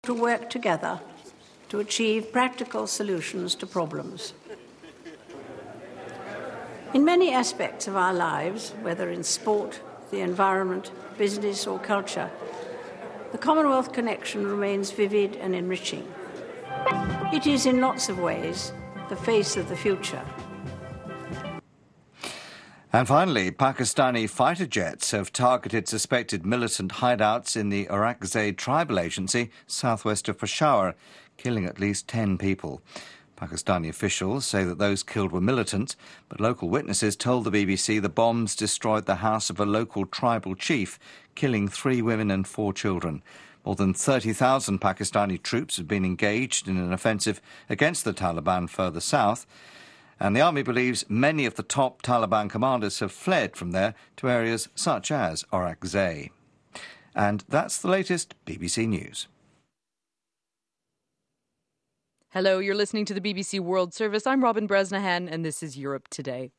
to work together to achieve practical solutions to problems. In many aspects of our lives, whether in sport, the environment, business or culture, the Commonwealth connection remains vivid and enriching. It is in lots of ways the face of the future. And finally, Pakistani fighter jets have targeted suspected militant hideouts in the Orakzai tribal agency southwest of Peshawar, killing at least 10 people. Pakistani officials say that those killed were militants, but local witnesses told the BBC the bombs destroyed the house of a local tribal chief, killing 3 women and 4 children. More than 30,000 Pakistani troops have been engaged in an offensive against the Taliban further south, and the army believes many of the top Taliban commanders have fled from there to areas such as Orakzai. And that's the latest BBC News. Hello, you're listening to the BBC World Service. I'm Robin Bresnahan, and this is Europe Today.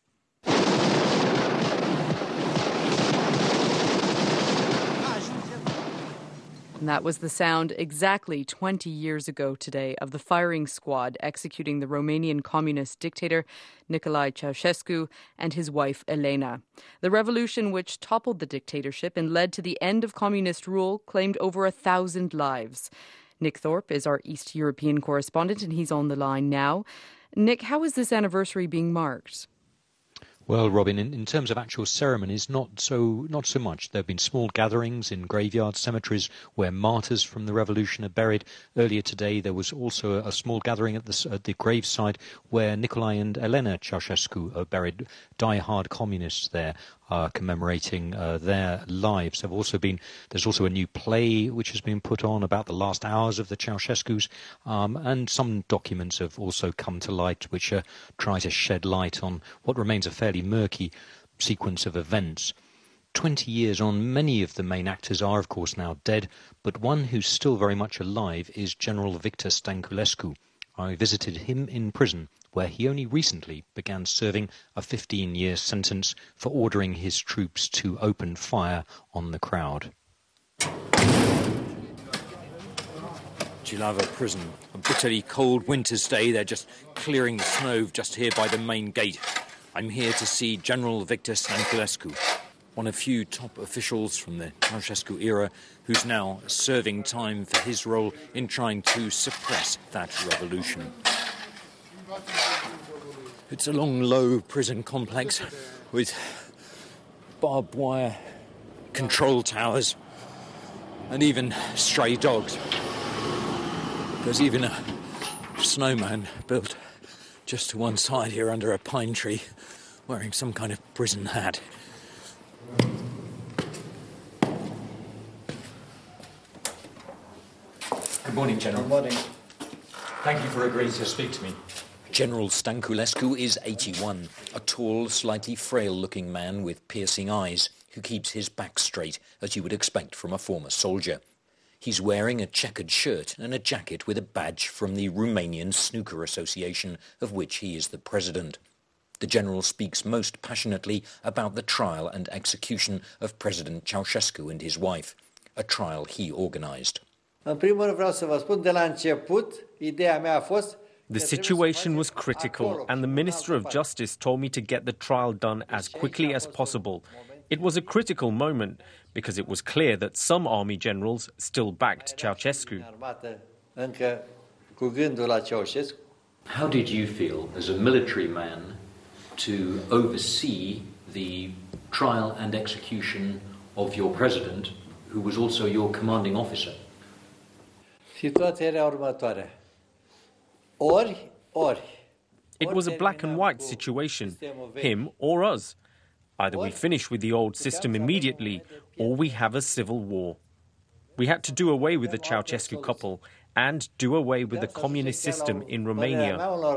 And that was the sound exactly 20 years ago today of the firing squad executing the Romanian communist dictator Nicolae Ceausescu and his wife Elena. The revolution which toppled the dictatorship and led to the end of communist rule claimed over 1,000 lives. Nick Thorpe is our East European correspondent and he's on the line now. Nick, how is this anniversary being marked? Well, Robin, in terms of actual ceremonies, not so much. There have been small gatherings in graveyards, cemeteries where martyrs from the revolution are buried. Earlier today, there was also a small gathering at the graveside where Nicolae and Elena Ceausescu are buried, die-hard communists there, commemorating their lives. There's also a new play which has been put on about the last hours of the Ceausescus, and some documents have also come to light which try to shed light on what remains a fairly murky sequence of events. 20 years on, many of the main actors are of course now dead, but one who's still very much alive is General Victor Stanculescu. I visited him in prison, where he only recently began serving a 15-year sentence for ordering his troops to open fire on the crowd. Jilava prison. A bitterly cold winter's day. They're just clearing the snow just here by the main gate. I'm here to see General Victor Stanculescu, one of few top officials from the Ceausescu era who's now serving time for his role in trying to suppress that revolution. It's a long, low prison complex with barbed wire, control towers, and even stray dogs. There's even a snowman built just to one side here under a pine tree, wearing some kind of prison hat. Good morning, General. Good morning. Thank you for agreeing to speak to me. General Stanculescu is 81, a tall, slightly frail-looking man with piercing eyes who keeps his back straight, as you would expect from a former soldier. He's wearing a checkered shirt and a jacket with a badge from the Romanian Snooker Association, of which he is the president. The general speaks most passionately about the trial and execution of President Ceausescu and his wife, a trial he organised. În primul rând vreau să vă spun, de la început, ideea mea a fost. The situation was critical, and the Minister of Justice told me to get the trial done as quickly as possible. It was a critical moment because it was clear that some army generals still backed Ceausescu. How did you feel as a military man to oversee the trial and execution of your president, who was also your commanding officer? Situația era următoarea. It was a black and white situation, him or us. Either we finish with the old system immediately, or we have a civil war. We had to do away with the Ceausescu couple and do away with the communist system in Romania.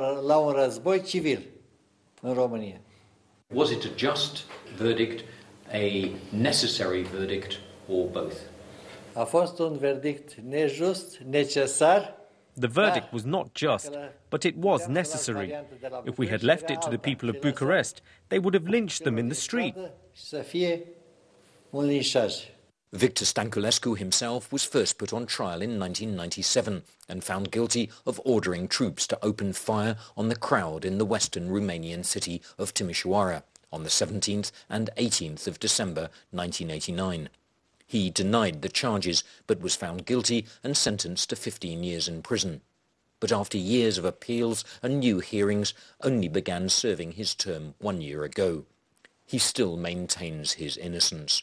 Was it a just verdict, a necessary verdict, or both? A fost un verdict nejust, necesar. The verdict was not just, but it was necessary. If we had left it to the people of Bucharest, they would have lynched them in the street. The Victor Stanculescu himself was first put on trial in 1997 and found guilty of ordering troops to open fire on the crowd in the western Romanian city of Timișoara on the 17th and 18th of December 1989. He denied the charges but was found guilty and sentenced to 15 years in prison. But after years of appeals and new hearings, only began serving his term 1 year ago. He still maintains his innocence.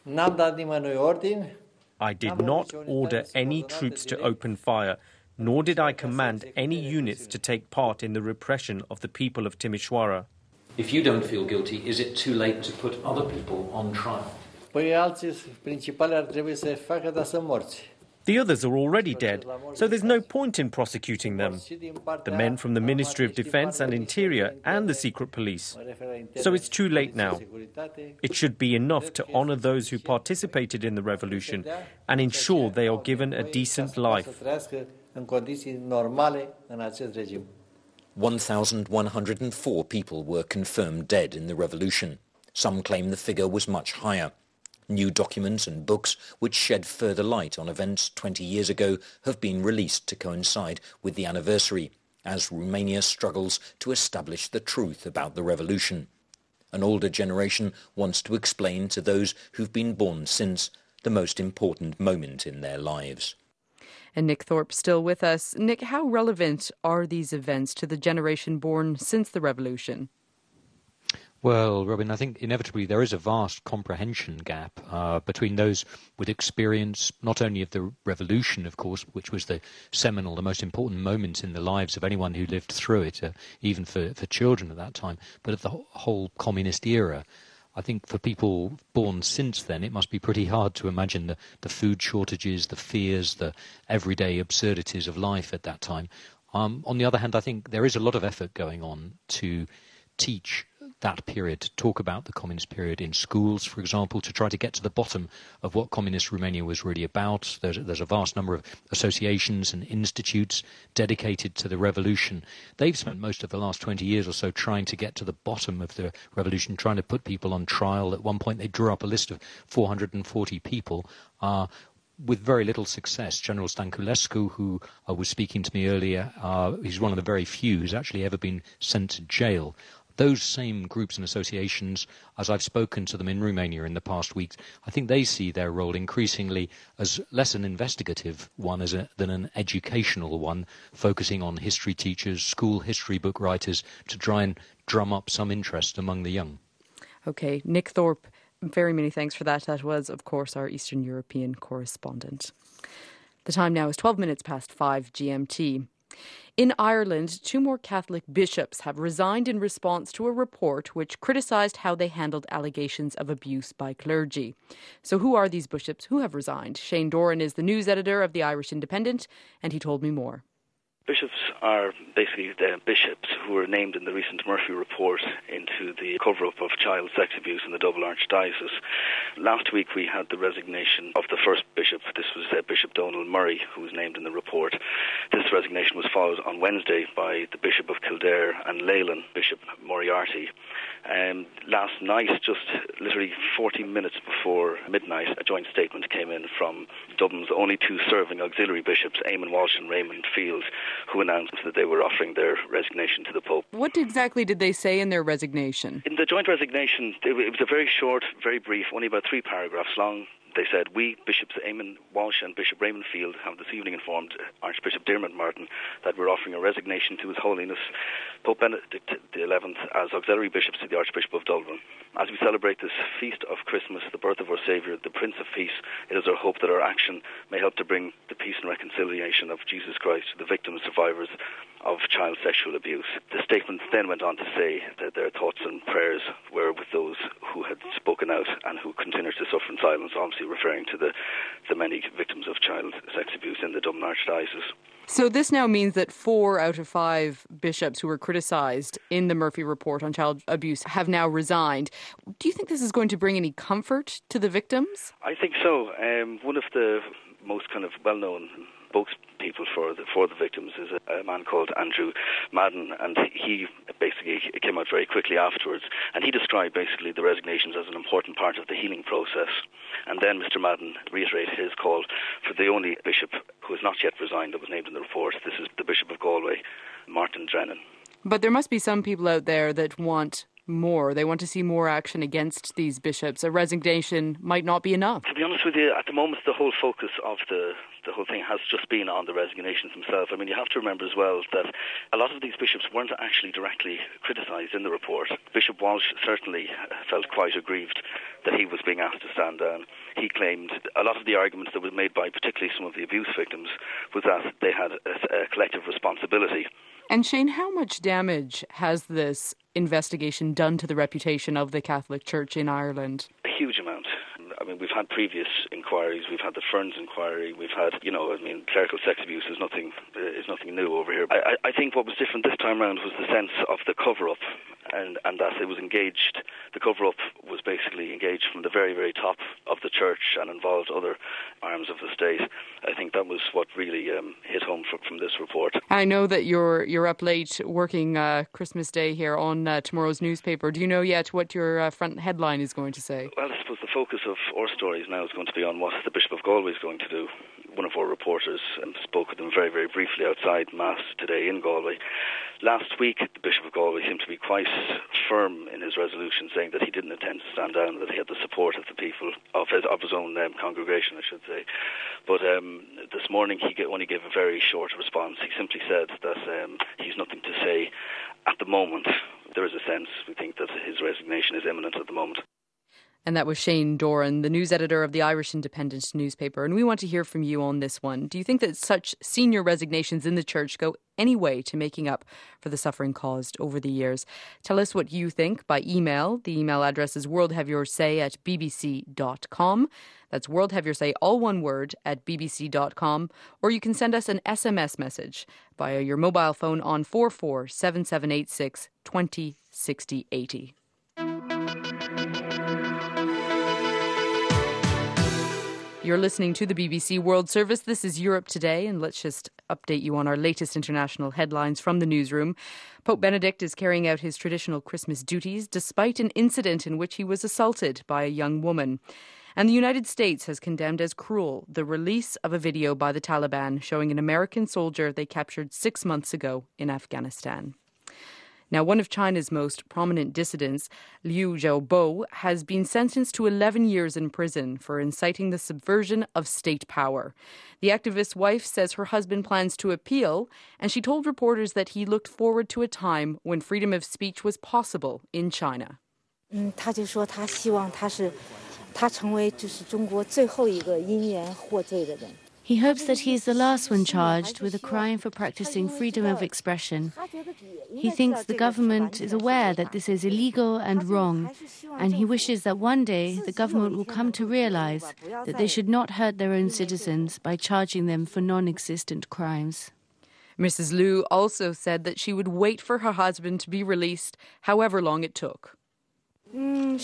I did not order any troops to open fire, nor did I command any units to take part in the repression of the people of Timișoara. If you don't feel guilty, is it too late to put other people on trial? The others are already dead, so there's no point in prosecuting them. The men from the Ministry of Defence and Interior and the secret police. So it's too late now. It should be enough to honour those who participated in the revolution and ensure they are given a decent life. 1,104 people were confirmed dead in the revolution. Some claim the figure was much higher. New documents and books which shed further light on events 20 years ago have been released to coincide with the anniversary, as Romania struggles to establish the truth about the revolution. An older generation wants to explain to those who've been born since the most important moment in their lives. And Nick Thorpe still with us. Nick, how relevant are these events to the generation born since the revolution? Well, Robin, I think inevitably there is a vast comprehension gap between those with experience, not only of the revolution, of course, which was the seminal, the most important moment in the lives of anyone who lived through it, even for children at that time, but of the whole communist era. I think for people born since then, it must be pretty hard to imagine the food shortages, the fears, the everyday absurdities of life at that time. On the other hand, I think there is a lot of effort going on to teach that period, to talk about the communist period in schools, for example, to try to get to the bottom of what communist Romania was really about. There's a vast number of associations and institutes dedicated to the revolution. They've spent most of the last 20 years or so trying to get to the bottom of the revolution, trying to put people on trial. At one point they drew up a list of 440 people, with very little success. General Stanculescu, who was speaking to me earlier, he's one of the very few who's actually ever been sent to jail. Those same groups and associations, as I've spoken to them in Romania in the past weeks, I think they see their role increasingly as less an investigative one than an educational one, focusing on history teachers, school history book writers, to try and drum up some interest among the young. OK, Nick Thorpe, very many thanks for that. That was, of course, our Eastern European correspondent. The time now is 12 minutes past 5 GMT. In Ireland, 2 more Catholic bishops have resigned in response to a report which criticised how they handled allegations of abuse by clergy. So who are these bishops who have resigned? Shane Doran is the news editor of the Irish Independent, and he told me more. Bishops are basically the bishops who were named in the recent Murphy report into the cover-up of child sex abuse in the Dublin Archdiocese. Last week we had the resignation of the first bishop. This was Bishop Donald Murray, who was named in the report. This resignation was followed on Wednesday by the Bishop of Kildare and Leyland, Bishop Moriarty. Last night, just literally 40 minutes before midnight, a joint statement came in from Dublin's only 2 serving auxiliary bishops, Eamon Walsh and Raymond Field, who announced that they were offering their resignation to the Pope. What exactly did they say in their resignation? In the joint resignation, it was a very short, very brief, only about 3 paragraphs long. They said, we, Bishops Eamon Walsh and Bishop Raymond Field, have this evening informed Archbishop Diarmuid Martin that we're offering a resignation to His Holiness Pope Benedict XI as auxiliary bishops to the Archbishop of Dublin. As we celebrate this feast of Christmas, the birth of our Saviour, the Prince of Peace, it is our hope that our action may help to bring the peace and reconciliation of Jesus Christ to the victims and survivors of child sexual abuse. The statement then went on to say that their thoughts and prayers were with those who had spoken out and who continue to suffer in silence, obviously referring to the many victims of child sex abuse in the Dublin Archdiocese. So this now means that 4 out of 5 bishops who were criticised in the Murphy report on child abuse have now resigned. Do you think this is going to bring any comfort to the victims? I think so. One of the most kind of well-known spokespeople for the victims is a man called Andrew Madden, and he basically came out very quickly afterwards, and he described basically the resignations as an important part of the healing process. And then Mr. Madden reiterated his call for the only bishop who has not yet resigned that was named in the report. This is the Bishop of Galway, Martin Drennan. But there must be some people out there that want more. They want to see more action against these bishops. A resignation might not be enough. To be honest with you, at the moment, the whole focus of the whole thing has just been on the resignations themselves. I mean, you have to remember as well that a lot of these bishops weren't actually directly criticised in the report. Bishop Walsh certainly felt quite aggrieved that he was being asked to stand down. He claimed a lot of the arguments that were made by particularly some of the abuse victims was that they had a collective responsibility. And Shane, how much damage has this investigation done to the reputation of the Catholic Church in Ireland? A huge amount. I mean, we've had previous inquiries. We've had the Ferns inquiry. We've had, clerical sex abuse is nothing new over here. I think what was different this time around was the sense of the cover-up, and that it was engaged. The cover-up was basically engaged from the very, very top of the church and involved other arms of the state. I think that was what really hit home from this report. I know that you're up late working Christmas Day here on tomorrow's newspaper. Do you know yet what your front headline is going to say? Well, I suppose the focus of our stories now is going to be on what the Bishop of Galway is going to do. One of our reporters spoke with him very, very briefly outside Mass today in Galway. Last week, the Bishop of Galway seemed to be quite firm in his resolution, saying that he didn't intend to stand down, that he had the support of the people of his own congregation, I should say. But this morning, he only gave a very short response. He simply said that he's nothing to say at the moment. There is a sense, we think, that his resignation is imminent at the moment. And that was Shane Doran, the news editor of the Irish Independent newspaper. And we want to hear from you on this one. Do you think that such senior resignations in the church go any way to making up for the suffering caused over the years? Tell us what you think by email. The email address is worldhaveyoursay@bbc.com. That's worldhaveyoursay, all one word, @bbc.com. Or you can send us an SMS message via your mobile phone on 447786 20 60 80. You're listening to the BBC World Service. This is Europe Today, and let's just update you on our latest international headlines from the newsroom. Pope Benedict is carrying out his traditional Christmas duties despite an incident in which he was assaulted by a young woman. And the United States has condemned as cruel the release of a video by the Taliban showing an American soldier they captured 6 months ago in Afghanistan. Now, one of China's most prominent dissidents, Liu Xiaobo, has been sentenced to 11 years in prison for inciting the subversion of state power. The activist's wife says her husband plans to appeal, and she told reporters that he looked forward to a time when freedom of speech was possible in China. 他就说他希望他成为中国最后一个因言获罪的人。 He hopes that he is the last one charged with a crime for practicing freedom of expression. He thinks the government is aware that this is illegal and wrong, and he wishes that one day the government will come to realize that they should not hurt their own citizens by charging them for non-existent crimes. Mrs. Liu also said that she would wait for her husband to be released, however long it took. When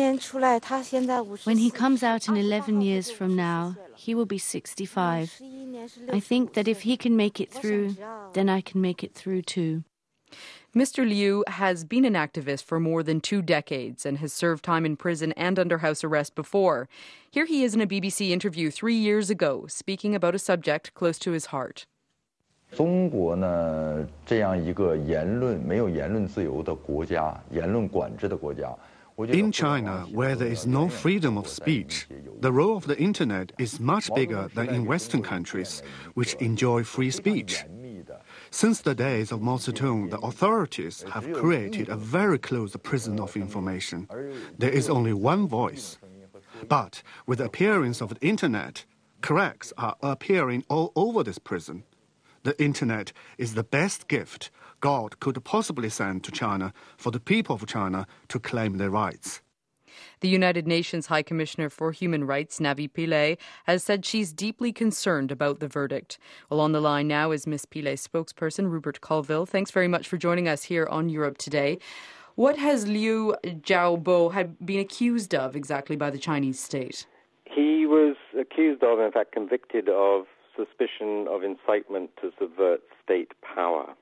he comes out in 11 years from now, he will be 65. I think that if he can make it through, then I can make it through too. Mr. Liu has been an activist for more than 2 decades and has served time in prison and under house arrest before. Here he is in a BBC interview 3 years ago, speaking about a subject close to his heart. 中国呢，这样一个没有言论自由的国家，言论管制的国家。 In China, where there is no freedom of speech, the role of the internet is much bigger than in Western countries, which enjoy free speech. Since the days of Mao Zedong, the authorities have created a very close prison of information. There is only one voice. But with the appearance of the internet, cracks are appearing all over this prison. The internet is the best gift God could possibly send to China for the people of China to claim their rights. The United Nations High Commissioner for Human Rights, Navi Pillay, has said she's deeply concerned about the verdict. Well, on the line now is Ms. Pillay's spokesperson, Rupert Colville. Thanks very much for joining us here on Europe Today. What has Liu Xiaobo been accused of exactly by the Chinese state? He was accused of, in fact, convicted of suspicion of incitement to subvert state power.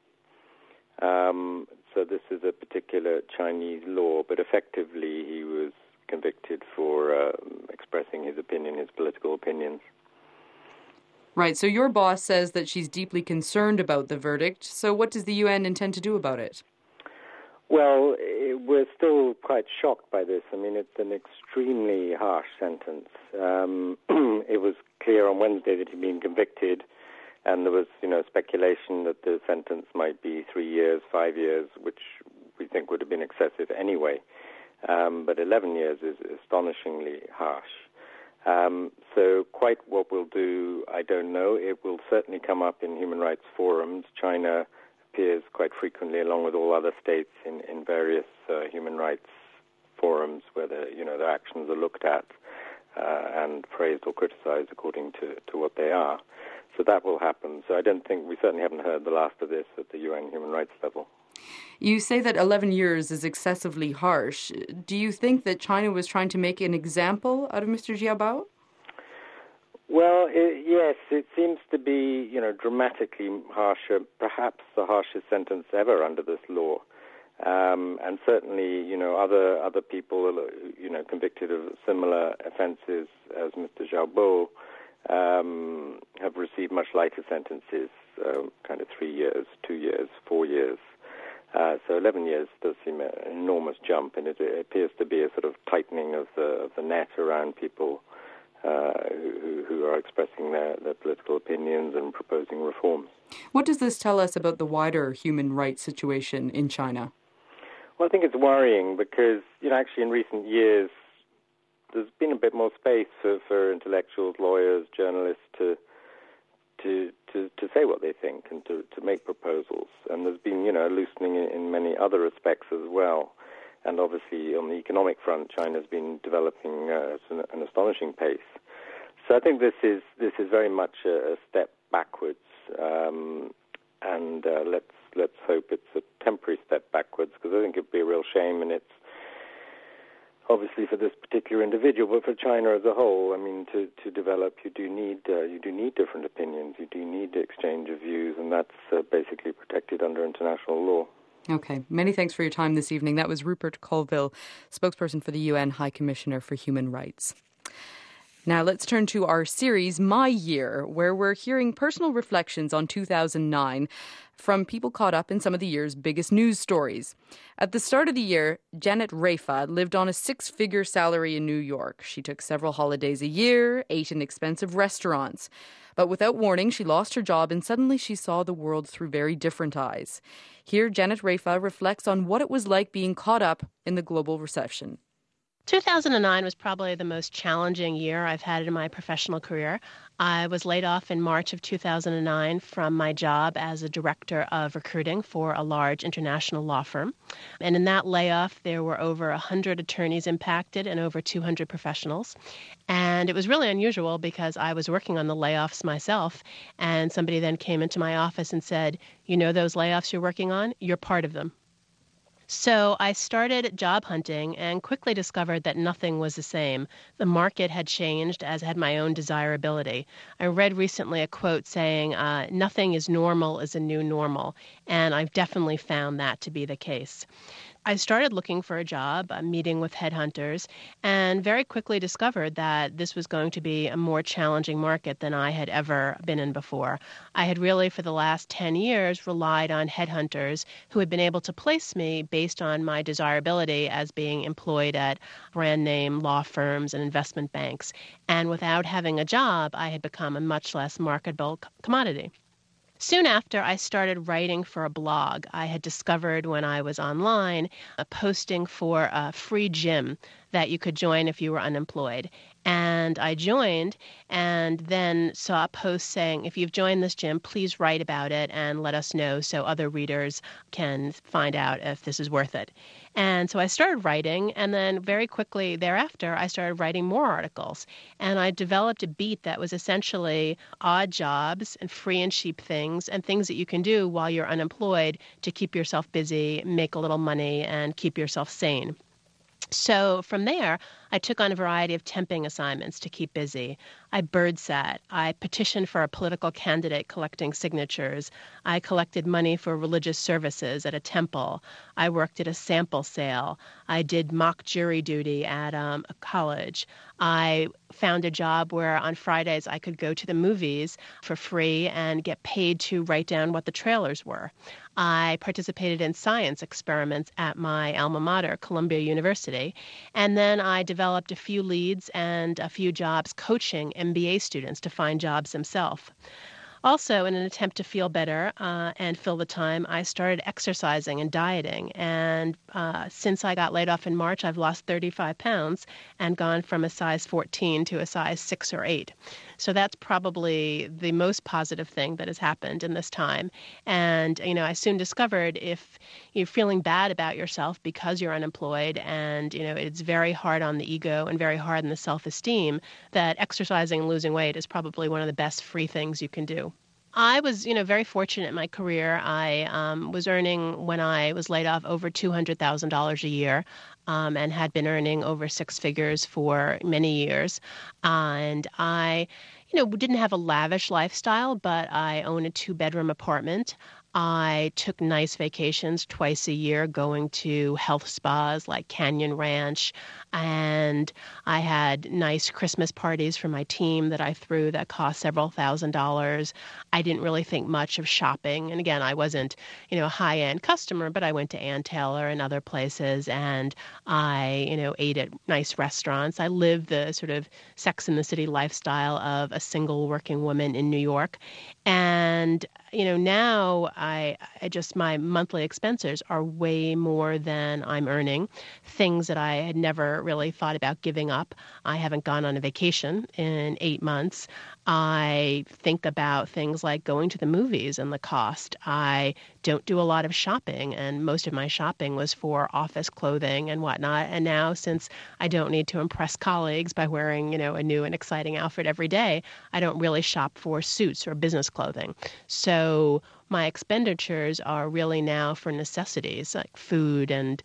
So this is a particular Chinese law, but effectively he was convicted for expressing his political opinions. Right, so your boss says that she's deeply concerned about the verdict. So what does the UN intend to do about it? Well, we're still quite shocked by this. I mean, it's an extremely harsh sentence. It was clear on Wednesday that he'd been convicted, and there was, speculation that the sentence might be 3 years, 5 years, which we think would have been excessive anyway. But 11 years is astonishingly harsh. So quite what we'll do, I don't know. It will certainly come up in human rights forums. China appears quite frequently, along with all other states, in various human rights forums where their actions are looked at and praised or criticized according to what they are. So that will happen. So we certainly haven't heard the last of this at the UN human rights level. You say that 11 years is excessively harsh. Do you think that China was trying to make an example out of Mr. Xiaobao? Well, yes, it seems to be, dramatically harsher, perhaps the harshest sentence ever under this law. And certainly, other people, convicted of similar offences as Mr. Xiaobao have received much lighter sentences, kind of 3 years, 2 years, 4 years. So 11 years does seem an enormous jump, and it appears to be a sort of tightening of the net around people who are expressing their political opinions and proposing reforms. What does this tell us about the wider human rights situation in China? Well, I think it's worrying because, actually in recent years, there's been a bit more space for intellectuals, lawyers, journalists to say what they think and to make proposals. And there's been, loosening in many other respects as well. And obviously on the economic front, China's been developing at an astonishing pace. So I think this is very much a step backwards. And let's hope it's a temporary step backwards, because I think it'd be a real shame, and it's obviously for this particular individual, but for China as a whole. I mean, to develop, you do need different opinions. You do need exchange of views, and that's basically protected under international law. Okay. Many thanks for your time this evening. That was Rupert Colville, spokesperson for the UN High Commissioner for Human Rights. Now let's turn to our series, My Year, where we're hearing personal reflections on 2009 from people caught up in some of the year's biggest news stories. At the start of the year, Janet Raifa lived on a 6-figure salary in New York. She took several holidays a year, ate in expensive restaurants. But without warning, she lost her job and suddenly she saw the world through very different eyes. Here, Janet Raifa reflects on what it was like being caught up in the global recession. 2009 was probably the most challenging year I've had in my professional career. I was laid off in March of 2009 from my job as a director of recruiting for a large international law firm. And in that layoff, there were over 100 attorneys impacted and over 200 professionals. And it was really unusual because I was working on the layoffs myself, and somebody then came into my office and said, "You know those layoffs you're working on? You're part of them." So I started job hunting and quickly discovered that nothing was the same. The market had changed, as had my own desirability. I read recently a quote saying, "Nothing is normal is a new normal," and I've definitely found that to be the case. I started looking for a job, meeting with headhunters, and very quickly discovered that this was going to be a more challenging market than I had ever been in before. I had really, for the last 10 years, relied on headhunters who had been able to place me based on my desirability as being employed at brand name law firms and investment banks. And without having a job, I had become a much less marketable commodity. Soon after, I started writing for a blog. I had discovered when I was online a posting for a free gym that you could join if you were unemployed. And I joined and then saw a post saying, "If you've joined this gym, please write about it and let us know so other readers can find out if this is worth it." And so I started writing, and then very quickly thereafter, I started writing more articles. And I developed a beat that was essentially odd jobs and free and cheap things and things that you can do while you're unemployed to keep yourself busy, make a little money, and keep yourself sane. So from there, I took on a variety of temping assignments to keep busy. I bird sat. I petitioned for a political candidate collecting signatures. I collected money for religious services at a temple. I worked at a sample sale. I did mock jury duty at a college. I found a job where on Fridays I could go to the movies for free and get paid to write down what the trailers were. I participated in science experiments at my alma mater, Columbia University, and then I developed a few leads and a few jobs coaching MBA students to find jobs themselves. Also, in an attempt to feel better and fill the time, I started exercising and dieting. And since I got laid off in March, I've lost 35 pounds and gone from a size 14 to a size 6 or 8. So that's probably the most positive thing that has happened in this time. And, I soon discovered if you're feeling bad about yourself because you're unemployed and, it's very hard on the ego and very hard on the self-esteem, that exercising and losing weight is probably one of the best free things you can do. I was, very fortunate in my career. I was earning, when I was laid off, over $200,000 a year and had been earning over six figures for many years. And I, didn't have a lavish lifestyle, but I own a 2-bedroom apartment. I took nice vacations twice a year going to health spas like Canyon Ranch, and I had nice Christmas parties for my team that I threw that cost several $1,000s. I didn't really think much of shopping. And again, I wasn't, a high-end customer, but I went to Ann Taylor and other places, and I, ate at nice restaurants. I lived the sort of Sex and the City lifestyle of a single working woman in New York. And now my monthly expenses are way more than I'm earning, things that I had never really thought about giving up. I haven't gone on a vacation in 8 months. I think about things like going to the movies and the cost. I don't do a lot of shopping, and most of my shopping was for office clothing and whatnot. And now, since I don't need to impress colleagues by wearing, a new and exciting outfit every day, I don't really shop for suits or business clothing. So my expenditures are really now for necessities like food and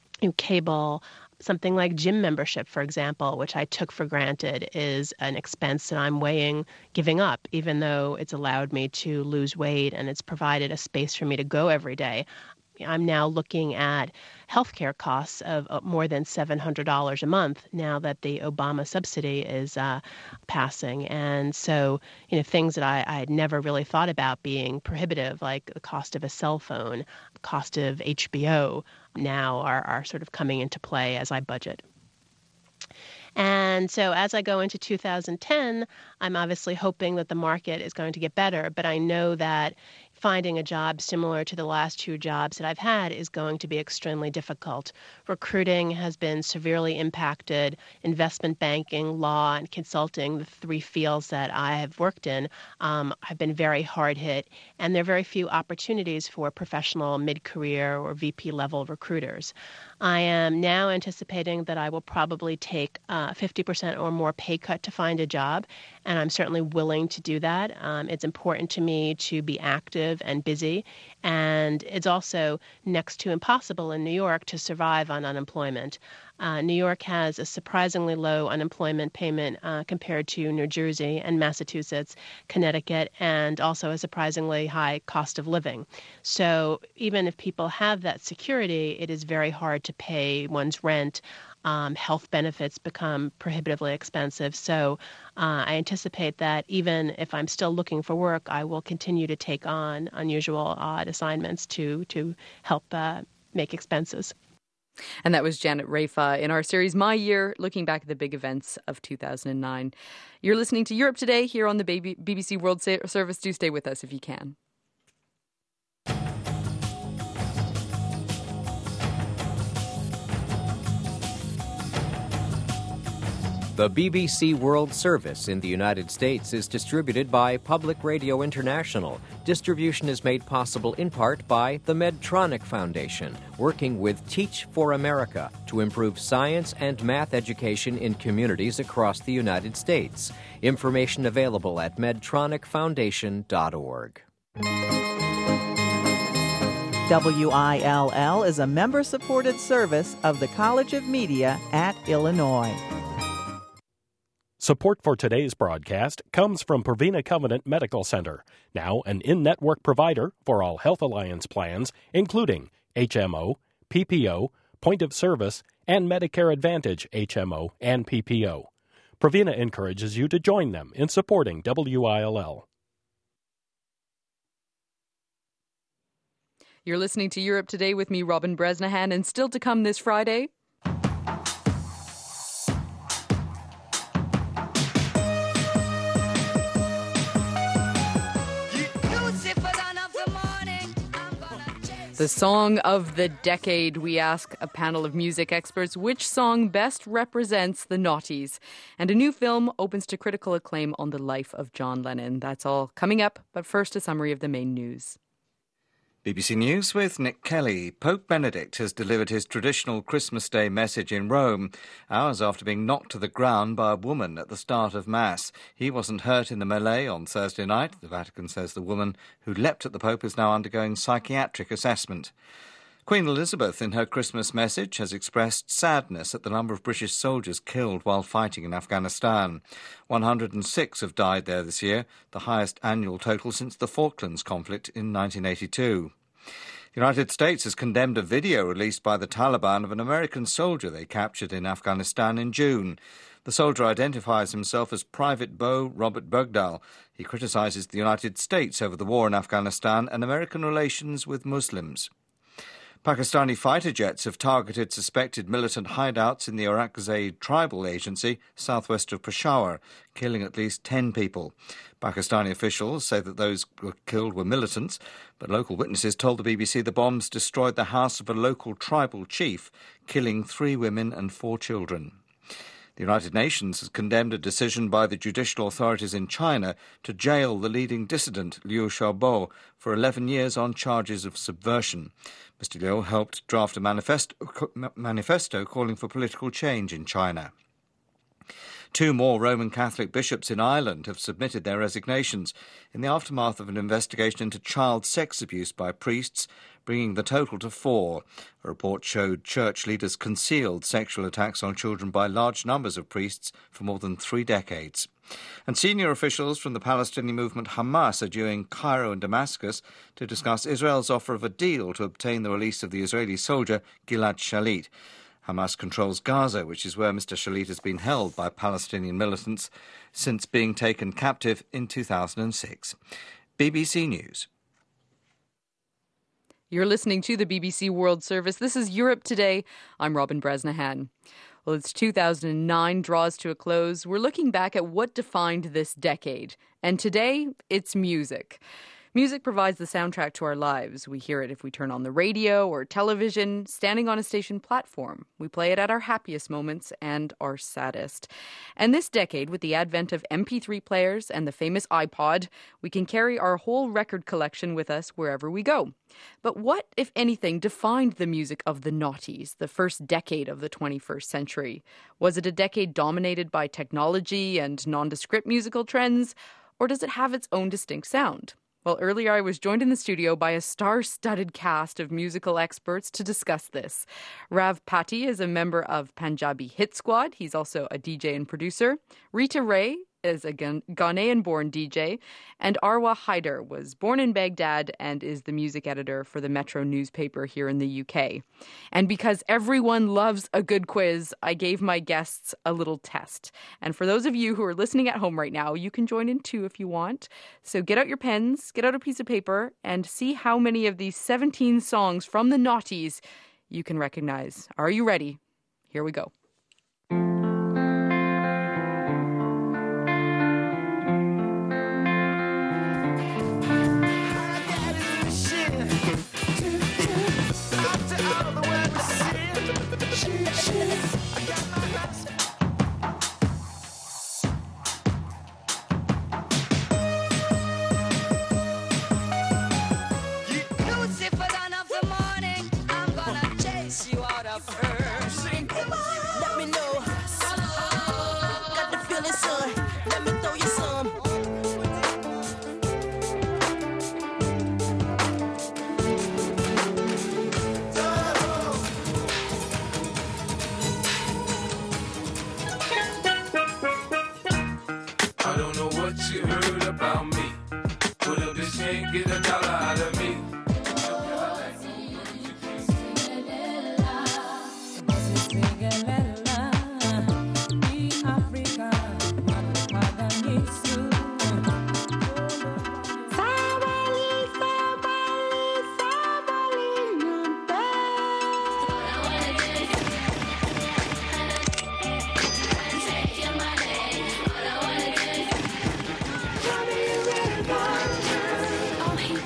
cable. Something like gym membership, for example, which I took for granted, is an expense that I'm weighing giving up, even though it's allowed me to lose weight and it's provided a space for me to go every day. I'm now looking at healthcare costs of more than $700 a month now that the Obama subsidy is passing. And so, things that I had never really thought about being prohibitive, like the cost of a cell phone, the cost of HBO, now are sort of coming into play as I budget. And so as I go into 2010, I'm obviously hoping that the market is going to get better, but I know that finding a job similar to the last 2 jobs that I've had is going to be extremely difficult. Recruiting has been severely impacted. Investment banking, law, and consulting, the 3 fields that I have worked in, have been very hard hit, and there are very few opportunities for professional mid-career or VP-level recruiters. I am now anticipating that I will probably take 50% or more pay cut to find a job, and I'm certainly willing to do that. It's important to me to be active and busy, and it's also next to impossible in New York to survive on unemployment. New York has a surprisingly low unemployment payment compared to New Jersey and Massachusetts, Connecticut, and also a surprisingly high cost of living. So even if people have that security, it is very hard to pay one's rent. Health benefits become prohibitively expensive. So I anticipate that even if I'm still looking for work, I will continue to take on unusual, odd assignments to help make expenses. And that was Janet Rafah in our series My Year, looking back at the big events of 2009. You're listening to Europe Today here on the BBC World Service. Do stay with us if you can. The BBC World Service in the United States is distributed by Public Radio International. Distribution is made possible in part by the Medtronic Foundation, working with Teach for America to improve science and math education in communities across the United States. Information available at medtronicfoundation.org. WILL is a member-supported service of the College of Media at Illinois. Support for today's broadcast comes from Provena Covenant Medical Center, now an in-network provider for all Health Alliance plans, including HMO, PPO, Point of Service, and Medicare Advantage HMO and PPO. Provena encourages you to join them in supporting WILL. You're listening to Europe Today with me, Robin Bresnahan, and still to come this Friday... The song of the decade. We ask a panel of music experts which song best represents the noughties. And a new film opens to critical acclaim on the life of John Lennon. That's all coming up, but first a summary of the main news. BBC News with Nick Kelly. Pope Benedict has delivered his traditional Christmas Day message in Rome, hours after being knocked to the ground by a woman at the start of Mass. He wasn't hurt in the melee on Thursday night. The Vatican says the woman who leapt at the Pope is now undergoing psychiatric assessment. Queen Elizabeth, in her Christmas message, has expressed sadness at the number of British soldiers killed while fighting in Afghanistan. 106 have died there this year, the highest annual total since the Falklands conflict in 1982. The United States has condemned a video released by the Taliban of an American soldier they captured in Afghanistan in June. The soldier identifies himself as Private Beau Robert Bergdahl. He criticises the United States over the war in Afghanistan and American relations with Muslims. Pakistani fighter jets have targeted suspected militant hideouts in the Orakzai tribal agency southwest of Peshawar, killing at least 10 people. Pakistani officials say that those killed were militants, but local witnesses told the BBC the bombs destroyed the house of a local tribal chief, killing 3 women and 4 children. The United Nations has condemned a decision by the judicial authorities in China to jail the leading dissident, Liu Xiaobo, for 11 years on charges of subversion. Mr. Liu helped draft a manifesto calling for political change in China. 2 more Roman Catholic bishops in Ireland have submitted their resignations in the aftermath of an investigation into child sex abuse by priests, bringing the total to 4. A report showed church leaders concealed sexual attacks on children by large numbers of priests for more than 3 decades. And senior officials from the Palestinian movement Hamas are due in Cairo and Damascus to discuss Israel's offer of a deal to obtain the release of the Israeli soldier Gilad Shalit. Hamas controls Gaza, which is where Mr. Shalit has been held by Palestinian militants since being taken captive in 2006. BBC News. You're listening to the BBC World Service. This is Europe Today. I'm Robin Bresnahan. Well, it's 2009 draws to a close. We're looking back at what defined this decade. And today, it's music. Music provides the soundtrack to our lives. We hear it if we turn on the radio or television, standing on a station platform. We play it at our happiest moments and our saddest. And this decade, with the advent of MP3 players and the famous iPod, we can carry our whole record collection with us wherever we go. But what, if anything, defined the music of the noughties, the first decade of the 21st century? Was it a decade dominated by technology and nondescript musical trends, or does it have its own distinct sound? Well, earlier I was joined in the studio by a star-studded cast of musical experts to discuss this. Rav Patti is a member of Punjabi Hit Squad. He's also a DJ and producer. Rita Ray is a Ghanaian-born DJ. And Arwa Haider was born in Baghdad and is the music editor for the Metro newspaper here in the UK. And because everyone loves a good quiz, I gave my guests a little test. And for those of you who are listening at home right now, you can join in too if you want. So get out your pens, get out a piece of paper, and see how many of these 17 songs from the noughties you can recognize. Are you ready? Here we go.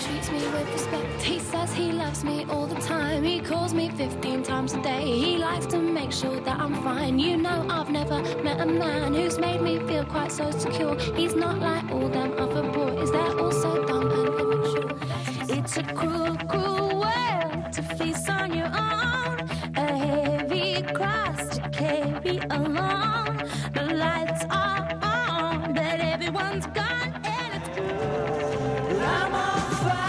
treats me with respect. He says he loves me all the time. He calls me 15 times a day. He likes to make sure that I'm fine. You know, I've never met a man who's made me feel quite so secure. He's not like all them other boys. They're all so dumb and immature. It's a cruel, cruel world to face on your own. A heavy cross to carry along. The lights are on, but everyone's gone, and it's good. I'm on fire.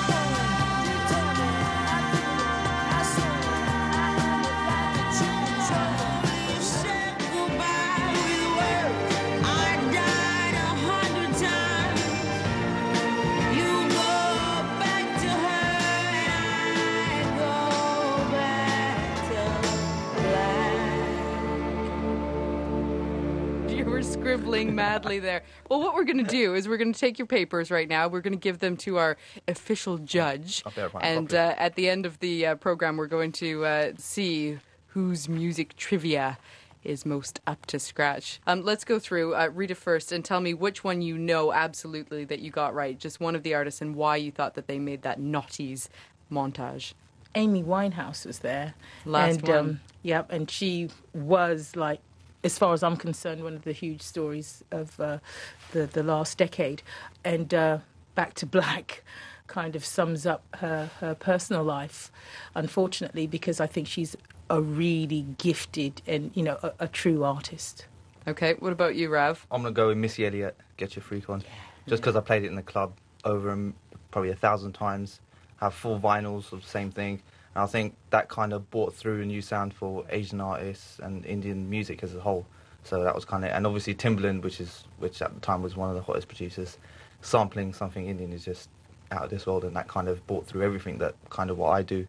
Scribbling madly there. Well, what we're going to do is we're going to take your papers right now. We're going to give them to our official judge. And at the end of the program, we're going to see whose music trivia is most up to scratch. Let's go through. Rita first, and tell me which one you know absolutely that you got right. Just one of the artists and why you thought that they made that Naughties montage. Amy Winehouse was there. Last one. Yep, and she was like, as far as I'm concerned, one of the huge stories of the last decade. And Back to Black kind of sums up her personal life, unfortunately, because I think she's a really gifted and, you know, a true artist. Okay, what about you, Rav? I'm going to go with Missy Elliott, Get Your Freak On. Just because I played it in the club over probably 1,000 times. I have 4 vinyls of the same thing. And I think that kind of brought through a new sound for Asian artists and Indian music as a whole. So that was kind of... And obviously Timbaland, which at the time was one of the hottest producers, sampling something Indian is just out of this world, and that kind of brought through everything that kind of what I do.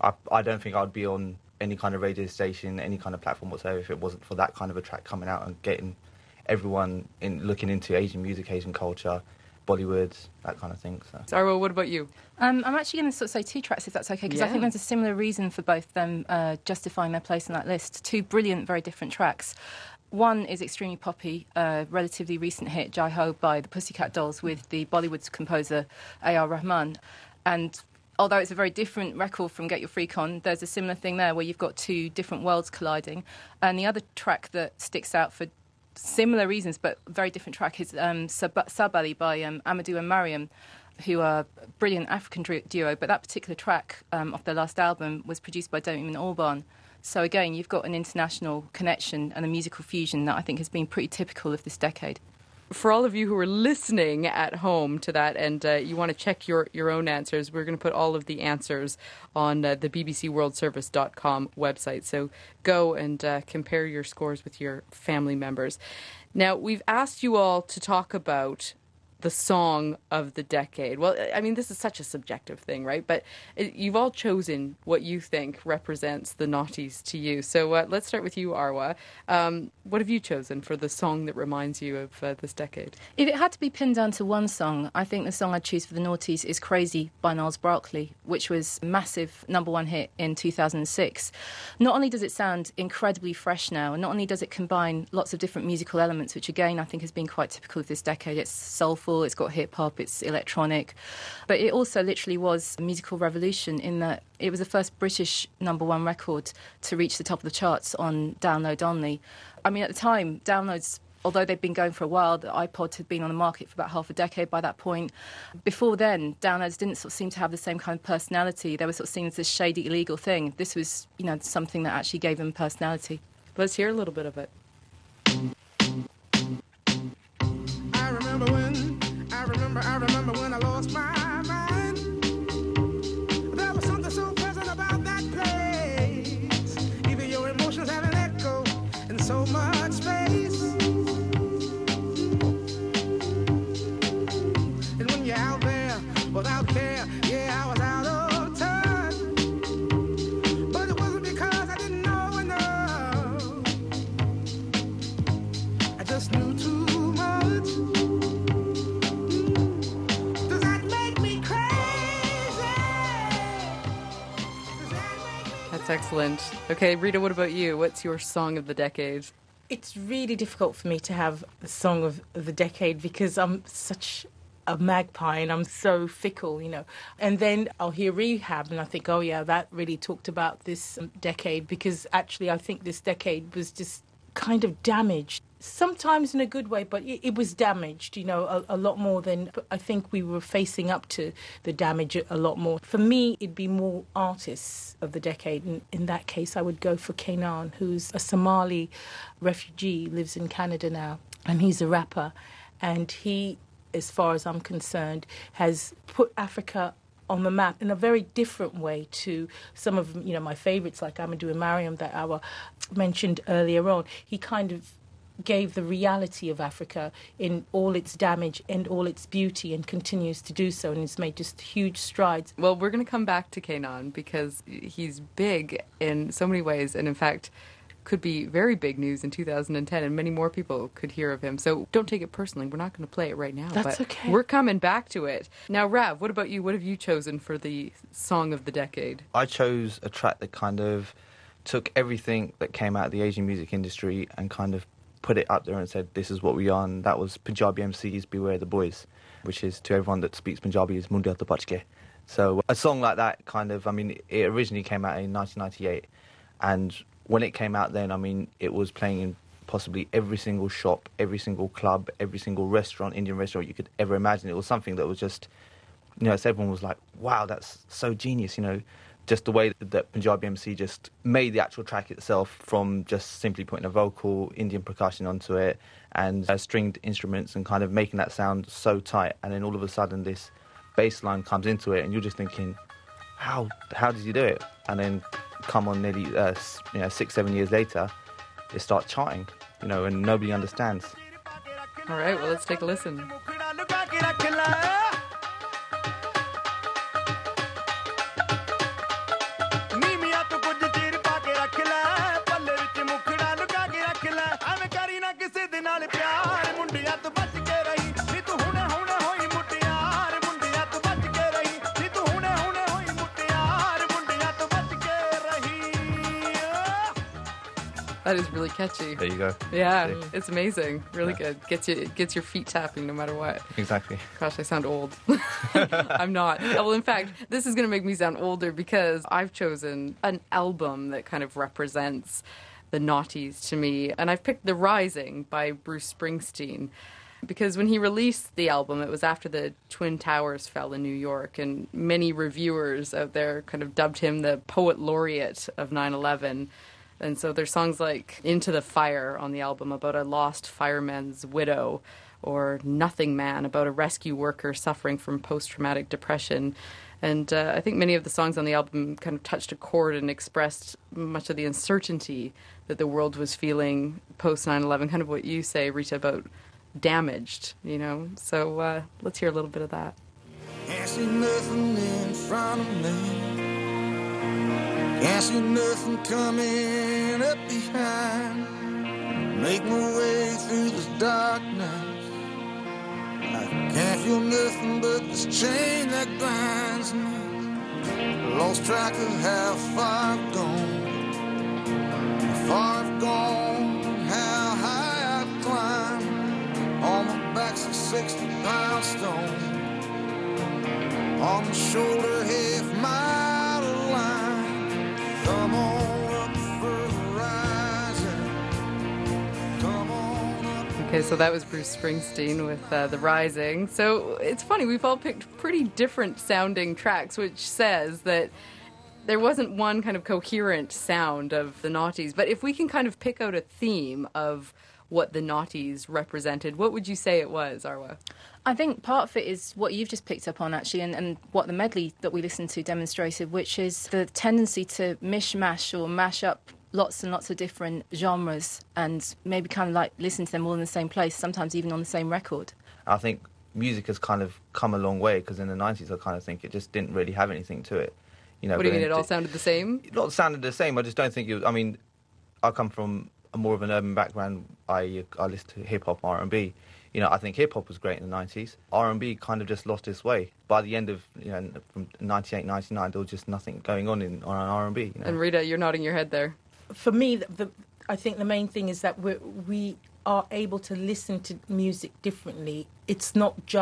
I don't think I'd be on any kind of radio station, any kind of platform whatsoever if it wasn't for that kind of a track coming out and getting everyone looking into Asian music, Asian culture, Bollywood, that kind of thing. So. Sarwa, what about you? I'm actually going to sort of say 2 tracks, if that's okay, because I think there's a similar reason for both them justifying their place on that list. 2 brilliant, very different tracks. One is extremely poppy, relatively recent hit, Jai Ho by the Pussycat Dolls with the Bollywood composer A.R. Rahman. And although it's a very different record from Get Your Freak On, there's a similar thing there where you've got 2 different worlds colliding. And the other track that sticks out for similar reasons, but very different track, is Sabali by Amadou and Mariam, who are a brilliant African duo. But that particular track off their last album was produced by Damien Albarn. So again, you've got an international connection and a musical fusion that I think has been pretty typical of this decade. For all of you who are listening at home to that and you want to check your own answers, we're going to put all of the answers on the bbcworldservice.com website. So go and compare your scores with your family members. Now, we've asked you all to talk about the song of the decade. Well, I mean, this is such a subjective thing, right? But you've all chosen what you think represents the Naughties to you. So let's start with you, Arwa. What have you chosen for the song that reminds you of this decade? If it had to be pinned down to one song, I think the song I'd choose for the Naughties is Crazy by Gnarls Barkley, which was a massive #1 hit in 2006. Not only does it sound incredibly fresh now, and not only does it combine lots of different musical elements, which again I think has been quite typical of this decade. It's soulful, it's got hip-hop, it's electronic, but it also literally was a musical revolution in that it was the first British #1 record to reach the top of the charts on download only. I mean, at the time, downloads, although they'd been going for a while, the iPod had been on the market for about half a decade by that point. Before then, downloads didn't sort of seem to have the same kind of personality. They were sort of seen as this shady, illegal thing. This was, you know, something that actually gave them personality. Let's hear a little bit of it. I remember when I lost my mind. There was something so pleasant about that place. Even your emotions have an echo in so much space. And when you're out there without care, yeah, I was out of touch. But it wasn't because I didn't know enough. I just knew too much. That's excellent. Okay, Rita, what about you? What's your song of the decade? It's really difficult for me to have a song of the decade because I'm such a magpie and I'm so fickle, you know. And then I'll hear Rehab and I think, oh yeah, that really talked about this decade, because actually I think this decade was just kind of damaged. Sometimes in a good way, but it was damaged, you know, a lot more than I think we were facing up to the damage a lot more. For me, it'd be more artists of the decade. And in that case, I would go for Kenan, who's a Somali refugee, lives in Canada now, and he's a rapper. And he, as far as I'm concerned, has put Africa on the map in a very different way to some of, you know, my favourites like Amadou and Mariam that I mentioned earlier on. He kind of gave the reality of Africa in all its damage and all its beauty, and continues to do so, and has made just huge strides. Well, we're going to come back to Kenan because he's big in so many ways, and in fact could be very big news in 2010, and many more people could hear of him. So don't take it personally. We're not going to play it right now. That's but okay. We're coming back to it. Now, Rav, what about you? What have you chosen for the song of the decade? I chose a track that kind of took everything that came out of the Asian music industry and kind of put it up there and said, this is what we are, and that was Punjabi MC's Beware the Boys, which is, to everyone that speaks Punjabi, is Mundial to Bachke. So a song like that kind of, I mean, it originally came out in 1998, and when it came out then, I mean, it was playing in possibly every single shop, every single club, every single restaurant, Indian restaurant you could ever imagine. It was something that was just, you know, so everyone was like, wow, that's so genius, you know. Just the way that Punjabi MC just made the actual track itself, from just simply putting a vocal, Indian percussion onto it, and stringed instruments, and kind of making that sound so tight. And then all of a sudden this bass line comes into it, and you're just thinking, how did you do it? And then come on nearly 6-7 years later, it starts charting, you know, and nobody understands. All right, well, let's take a listen. That is really catchy. There you go. Yeah, it's amazing. Really good. Gets your feet tapping no matter what. Exactly. Gosh, I sound old. I'm not. Well, in fact, this is going to make me sound older because I've chosen an album that kind of represents the noughties to me. And I've picked The Rising by Bruce Springsteen. Because when he released the album, it was after the Twin Towers fell in New York, and many reviewers out there kind of dubbed him the poet laureate of 9/11. And so there's songs like Into the Fire on the album about a lost fireman's widow, or Nothing Man about a rescue worker suffering from post-traumatic depression. And I think many of the songs on the album kind of touched a chord and expressed much of the uncertainty that the world was feeling post 9/11, kind of what you say, Rita, about damaged, you know. So let's hear a little bit of that. Can't see nothing in front of me. Can't see nothing coming up behind. Make my way through this darkness. I can't feel nothing but this chain that grinds me. Lost track of how far I've gone. How far I've gone, how high I've climbed. On my back's a 60-pound stone. On the shoulder, half-mile line. Come on up for the rising. Come on up. Okay, so that was Bruce Springsteen with The Rising. So it's funny, we've all picked pretty different sounding tracks, which says that there wasn't one kind of coherent sound of the noughties. But if we can kind of pick out a theme of what the noughties represented, what would you say it was, Arwa? I think part of it is what you've just picked up on, actually, and what the medley that we listened to demonstrated, which is the tendency to mishmash or mash up lots and lots of different genres and maybe kind of like listen to them all in the same place, sometimes even on the same record. I think music has kind of come a long way, because in the 90s I kind of think it just didn't really have anything to it. You know, what do you mean, it all sounded the same? It all sounded the same. I just don't think it was, I mean, I come from more of an urban background. I listen to hip-hop, R&B. You know, I think hip-hop was great in the 90s. R&B kind of just lost its way. By the end of, you know, from 98, 99, there was just nothing going on on R&B. You know? And Rita, you're nodding your head there. For me, I think the main thing is that we are able to listen to music differently. It's not just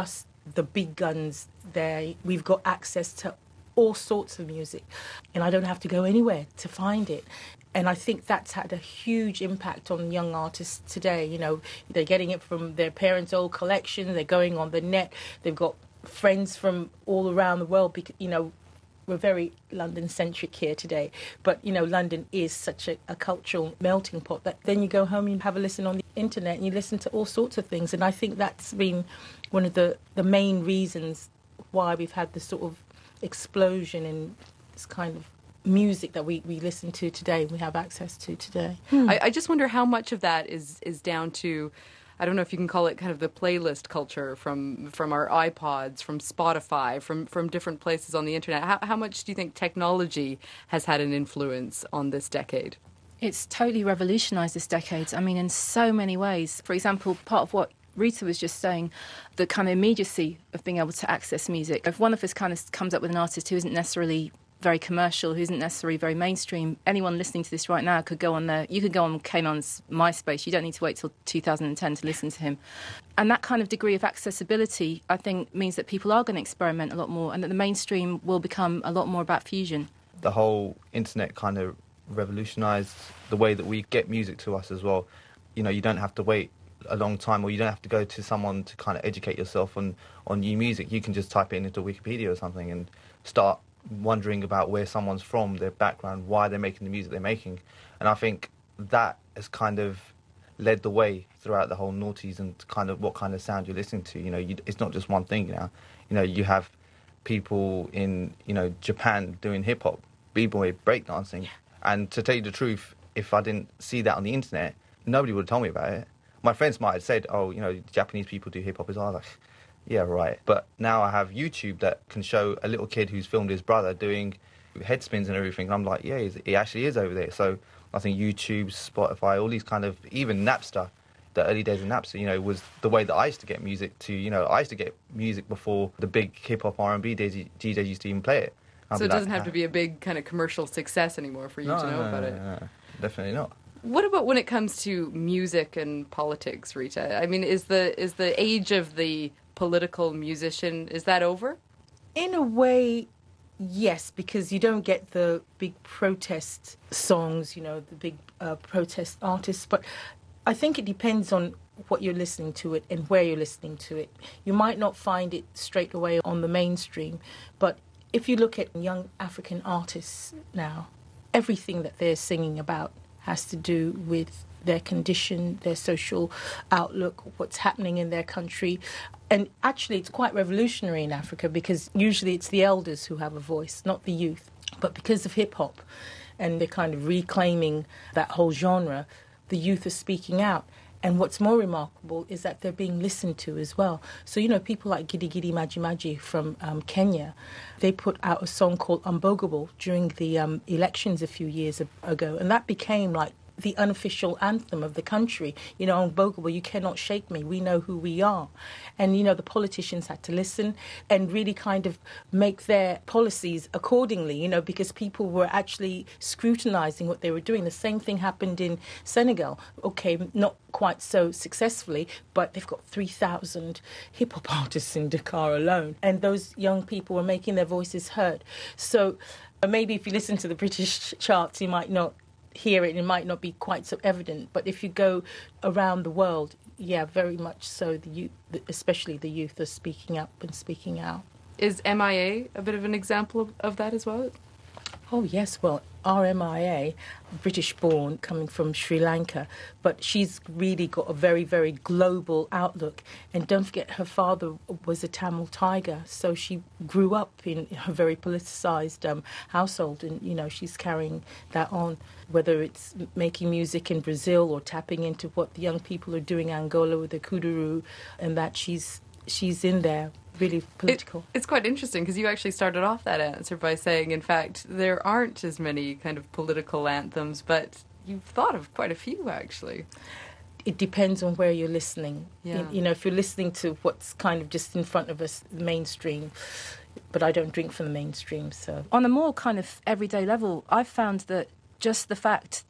the big guns there. We've got access to all sorts of music, and I don't have to go anywhere to find it. And I think that's had a huge impact on young artists today. You know, they're getting it from their parents' old collection, they're going on the net, they've got friends from all around the world. Because, you know, we're very London-centric here today, but, you know, London is such a cultural melting pot that then you go home and you have a listen on the internet and you listen to all sorts of things. And I think that's been one of the main reasons why we've had this sort of explosion in this kind of music that we listen to today, we have access to today. I just wonder how much of that is down to, I don't know if you can call it kind of the playlist culture from our iPods, from Spotify, from different places on the internet. How much do you think technology has had an influence on this decade? It's totally revolutionised this decade. I mean, in so many ways. For example, part of what Rita was just saying, the kind of immediacy of being able to access music. If one of us kind of comes up with an artist who isn't necessarily very commercial, who isn't necessarily very mainstream, anyone listening to this right now could go on there. You could go on Kanon's MySpace. You don't need to wait till 2010 to listen to him. And that kind of degree of accessibility, I think, means that people are going to experiment a lot more and that the mainstream will become a lot more about fusion. The whole internet kind of revolutionised the way that we get music to us as well. You know, you don't have to wait a long time, or you don't have to go to someone to kind of educate yourself on new music. You can just type it into Wikipedia or something and start wondering about where someone's from, their background, why they're making the music they're making. And I think that has kind of led the way throughout the whole noughties and kind of what kind of sound you're listening to. You know, it's not just one thing now. You know, you have people in, you know, Japan doing hip-hop, b-boy, breakdancing. And to tell you the truth, if I didn't see that on the internet, nobody would have told me about it. My friends might have said, oh, you know, Japanese people do hip-hop as well. Like, yeah, right. But now I have YouTube that can show a little kid who's filmed his brother doing head spins and everything. And I'm like, yeah, he actually is over there. So I think YouTube, Spotify, all these kind of, even Napster, the early days of Napster, you know, was the way that I used to get music to, you know, I used to get music before the big hip-hop R&B DJs used to even play it. So it doesn't have to be a big kind of commercial success anymore for you to know about it? No, definitely not. What about when it comes to music and politics, Rita? I mean, is the age of the political musician, is that over? In a way, yes, because you don't get the big protest songs, you know, the big protest artists. But I think it depends on what you're listening to it and where you're listening to it. You might not find it straight away on the mainstream, but if you look at young African artists now, everything that they're singing about has to do with their condition, their social outlook, what's happening in their country. And actually, it's quite revolutionary in Africa because usually it's the elders who have a voice, not the youth. But because of hip-hop and they're kind of reclaiming that whole genre, the youth are speaking out. And what's more remarkable is that they're being listened to as well. So, you know, people like Gidi Gidi Maji Maji from Kenya, they put out a song called Unbogable during the elections a few years ago. And that became like the unofficial anthem of the country. You know, Unbogable, you cannot shake me. We know who we are. And, you know, the politicians had to listen and really kind of make their policies accordingly, you know, because people were actually scrutinizing what they were doing. The same thing happened in Senegal. Okay, not quite so successfully, but they've got 3,000 hip-hop artists in Dakar alone. And those young people were making their voices heard. So maybe if you listen to the British charts, you might not hear it and it might not be quite so evident, but if you go around the world, yeah, very much so, the youth, especially the youth, are speaking up and speaking out. Is MIA a bit of an example of that as well? Oh yes, well, RMIA, British-born, coming from Sri Lanka, but she's really got a very, very global outlook. And don't forget, her father was a Tamil tiger, so she grew up in a very politicised household, and, you know, she's carrying that on, whether it's making music in Brazil or tapping into what the young people are doing in Angola with the kuduro, and that she's in there. Really political. It's quite interesting because you actually started off that answer by saying, in fact, there aren't as many kind of political anthems, but you've thought of quite a few, actually. It depends on where you're listening. Yeah. You know, if you're listening to what's kind of just in front of us, the mainstream, but I don't drink from the mainstream, so. On a more kind of everyday level, I've found that just the fact that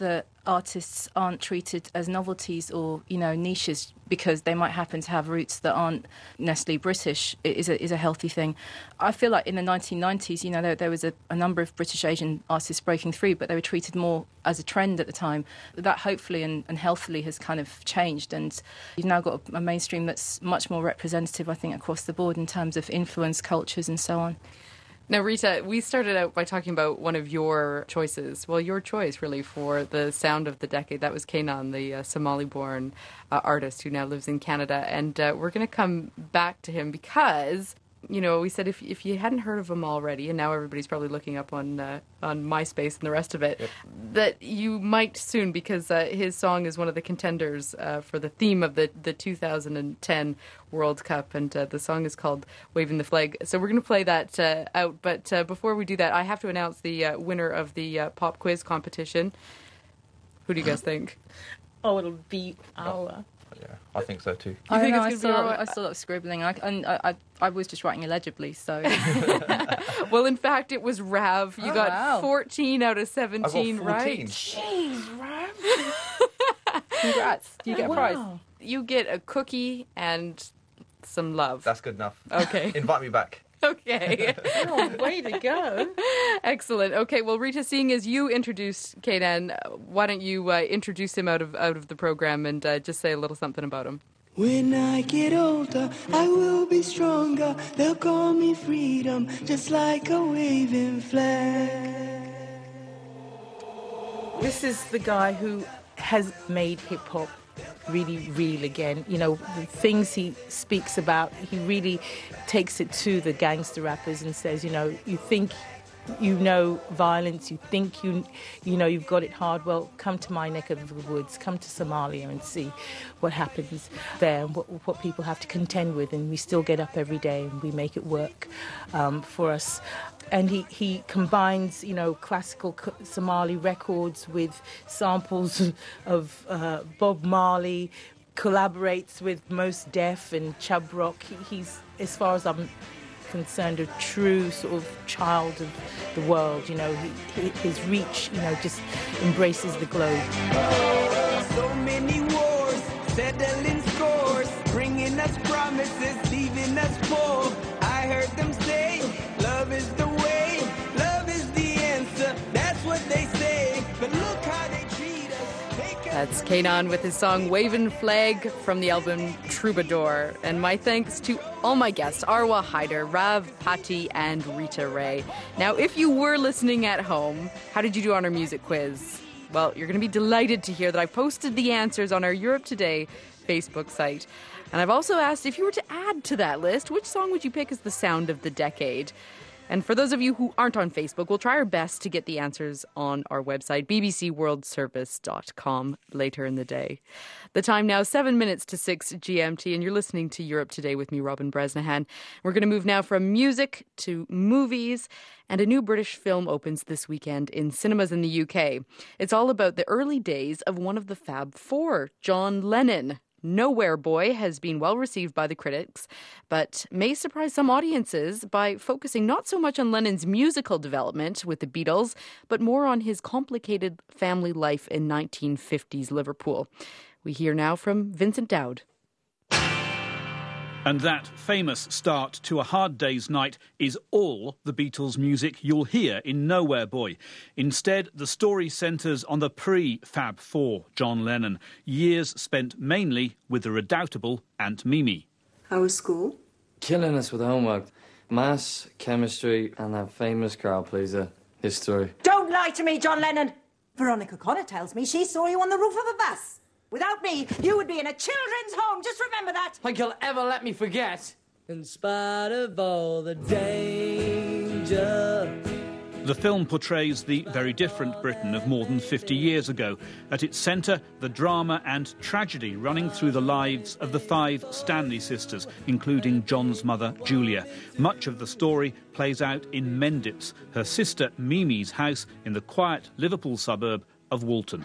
artists aren't treated as novelties or, niches because they might happen to have roots that aren't necessarily British is a healthy thing. I feel like in the 1990s, there was a number of British Asian artists breaking through, but they were treated more as a trend at the time. That hopefully and healthily has kind of changed, and you've now got a mainstream that's much more representative, I think, across the board in terms of influence, cultures and so on. Now, Rita, we started out by talking about one of your choices. Well, your choice, really, for the sound of the decade. That was Kainan, the Somali-born artist who now lives in Canada. And we're going to come back to him because, we said if you hadn't heard of him already, and now everybody's probably looking up on MySpace and the rest of it, that you might soon, because his song is one of the contenders for the theme of the 2010 World Cup, and the song is called Waving the Flag. So we're going to play that out, but before we do that, I have to announce the winner of the pop quiz competition. Who do you guys think? Oh, it'll be Awa. Yeah, I think so too. I think I saw that scribbling, and I was just writing illegibly, so... Well, in fact, it was Rav. You got 14 out of 17 right. Jeez, Rav. Congrats. Do you get a prize? You get a cookie and some love. That's good enough. Okay. Invite me back. Okay. Oh, way to go. Excellent. Okay, well, Rita, seeing as you introduced Kainan, why don't you introduce him out of the program and just say a little something about him? When I get older, I will be stronger. They'll call me freedom, just like a waving flag. This is the guy who has made hip-hop really real again. The things he speaks about, he really takes it to the gangster rappers and says, you think violence, you think you've got it hard. Well, come to my neck of the woods, come to Somalia and see what happens there and what people have to contend with, and we still get up every day and we make it work for us. And he combines, classical Somali records with samples of Bob Marley, collaborates with Mos Def and Chubb Rock. He's, as far as I'm concerned, a true sort of child of the world. His reach, just embraces the globe. So many wars, settling scores, bringing us promises, leaving us poor. I heard them say, love is the way, love is the answer. That's what they say, but look how they treat us. That's Kainan with his song Wavin' Flag from the album Troubadour. And my thanks to all my guests, Arwa Haider, Rav Pati, and Rita Ray. Now, if you were listening at home, how did you do on our music quiz? Well, you're going to be delighted to hear that I posted the answers on our Europe Today Facebook site. And I've also asked, if you were to add to that list, which song would you pick as the sound of the decade? And for those of you who aren't on Facebook, we'll try our best to get the answers on our website, bbcworldservice.com, later in the day. The time now, 7 minutes to 6 GMT, and you're listening to Europe Today with me, Robin Bresnahan. We're going to move now from music to movies, and a new British film opens this weekend in cinemas in the UK. It's all about the early days of one of the Fab Four, John Lennon. Nowhere Boy has been well received by the critics, but may surprise some audiences by focusing not so much on Lennon's musical development with the Beatles, but more on his complicated family life in 1950s Liverpool. We hear now from Vincent Dowd. And that famous start to a hard day's night is all the Beatles' music you'll hear in Nowhere Boy. Instead, the story centres on the pre-Fab Four, John Lennon, years spent mainly with the redoubtable Aunt Mimi. How was school? Killing us with homework. Maths, chemistry, and that famous crowd pleaser, history. Don't lie to me, John Lennon! Veronica Connor tells me she saw you on the roof of a bus. Without me, you would be in a children's home. Just remember that. Think you'll ever let me forget? In spite of all the danger. The film portrays the very different Britain of more than 50 years ago. At its centre, the drama and tragedy running through the lives of the 5 Stanley sisters, including John's mother, Julia. Much of the story plays out in Mendips, her sister Mimi's house in the quiet Liverpool suburb of Walton.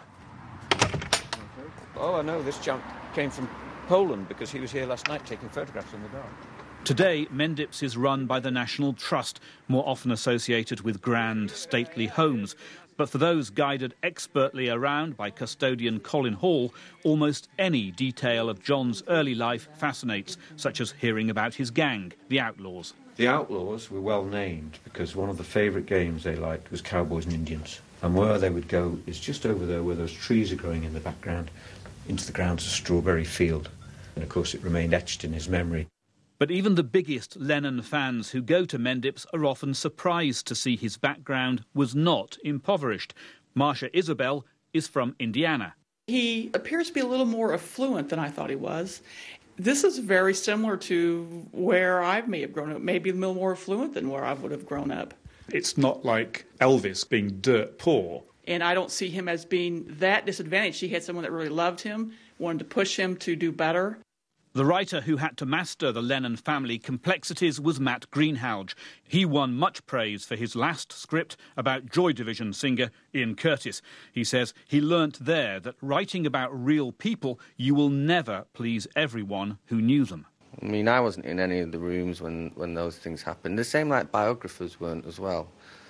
Oh, I know, this chap came from Poland because he was here last night taking photographs in the dark. Today, Mendips is run by the National Trust, more often associated with grand, stately homes. But for those guided expertly around by custodian Colin Hall, almost any detail of John's early life fascinates, such as hearing about his gang, the Outlaws. The Outlaws were well named because one of the favourite games they liked was Cowboys and Indians. And where they would go is just over there where those trees are growing in the background, into the grounds of Strawberry Field. And of course it remained etched in his memory. But even the biggest Lennon fans who go to Mendips are often surprised to see his background was not impoverished. Marcia Isabel is from Indiana. He appears to be a little more affluent than I thought he was. This is very similar to where I may have grown up, maybe a little more affluent than where I would have grown up. It's not like Elvis being dirt poor. And I don't see him as being that disadvantaged. He had someone that really loved him, wanted to push him to do better. The writer who had to master the Lennon family complexities was Matt Greenhalgh. He won much praise for his last script about Joy Division singer Ian Curtis. He says he learnt there that writing about real people, you will never please everyone who knew them. I mean, I wasn't in any of the rooms when those things happened. The same like biographers weren't as well.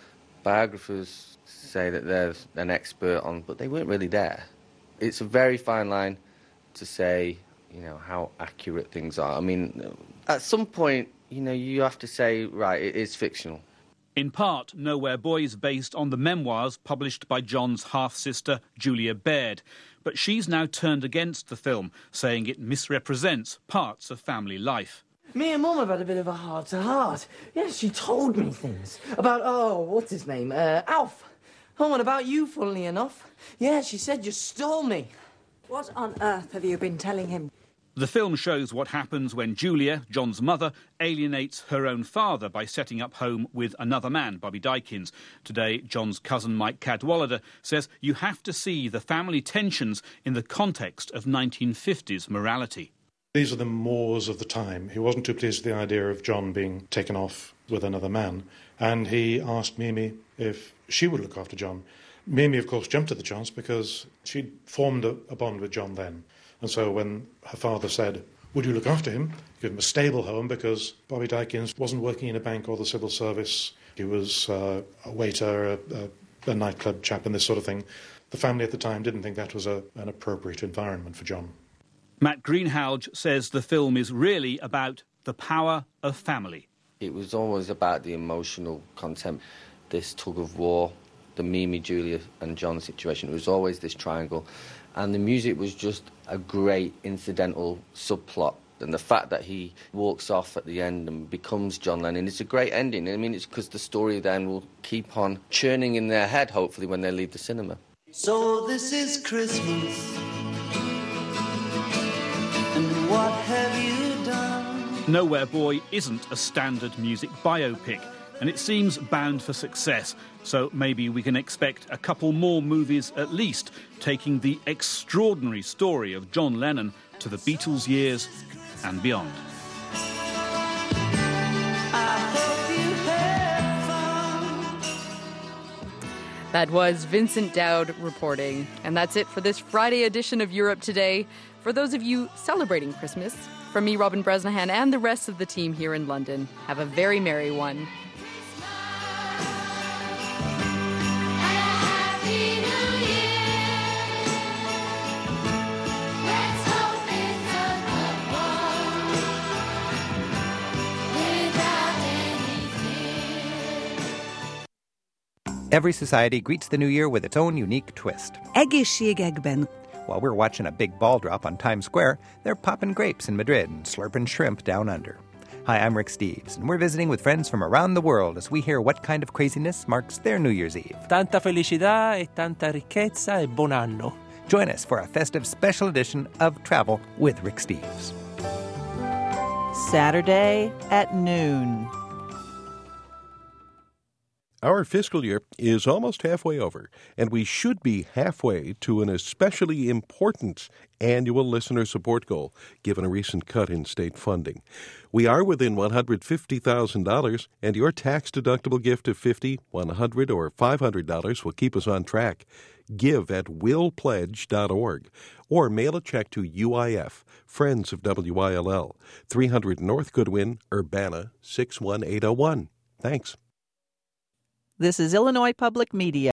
Biographers say that they're an expert on, but they weren't really there. It's a very fine line to say, you know, how accurate things are. I mean, at some point, you know, you have to say, right, it is fictional. In part, Nowhere Boy is based on the memoirs published by John's half-sister, Julia Baird. But she's now turned against the film, saying it misrepresents parts of family life. Me and Mum have had a bit of a heart-to-heart. Yeah, she told me things about, what's his name, Alf. Oh, and about you, funnily enough. Yeah, she said you stole me. What on earth have you been telling him? The film shows what happens when Julia, John's mother, alienates her own father by setting up home with another man, Bobby Dykins. Today, John's cousin Mike Cadwallader says you have to see the family tensions in the context of 1950s morality. These are the mores of the time. He wasn't too pleased with the idea of John being taken off with another man, and he asked Mimi if she would look after John. Mimi, of course, jumped at the chance because she'd formed a bond with John then. And so when her father said, would you look after him, give him a stable home, because Bobby Dykins wasn't working in a bank or the civil service. He was a waiter, a nightclub chap and this sort of thing. The family at the time didn't think that was an appropriate environment for John. Matt Greenhalgh says the film is really about the power of family. It was always about the emotional content, this tug-of-war, the Mimi, Julia and John situation. It was always this triangle. And the music was just a great incidental subplot. And the fact that he walks off at the end and becomes John Lennon, it's a great ending. I mean, it's because the story then will keep on churning in their head, hopefully, when they leave the cinema. So this is Christmas, and what have you done? Nowhere Boy isn't a standard music biopic, and it seems bound for success. So maybe we can expect a couple more movies at least, taking the extraordinary story of John Lennon to the Beatles' years and beyond. That was Vincent Dowd reporting. And that's it for this Friday edition of Europe Today. For those of you celebrating Christmas, from me, Robin Bresnahan, and the rest of the team here in London, have a very merry one. Every society greets the new year with its own unique twist. Egészségekben. While we're watching a big ball drop on Times Square, they're popping grapes in Madrid and slurping shrimp down under. Hi, I'm Rick Steves, and we're visiting with friends from around the world as we hear what kind of craziness marks their New Year's Eve. Tanta felicidad e tanta ricchezza e buon anno. Join us for a festive special edition of Travel with Rick Steves. Saturday at noon. Our fiscal year is almost halfway over, and we should be halfway to an especially important annual listener support goal, given a recent cut in state funding. We are within $150,000, and your tax-deductible gift of $50, $100, or $500 will keep us on track. give@willpledge.org, or mail a check to UIF, Friends of WILL, 300 North Goodwin, Urbana, 61801. Thanks. This is Illinois Public Media.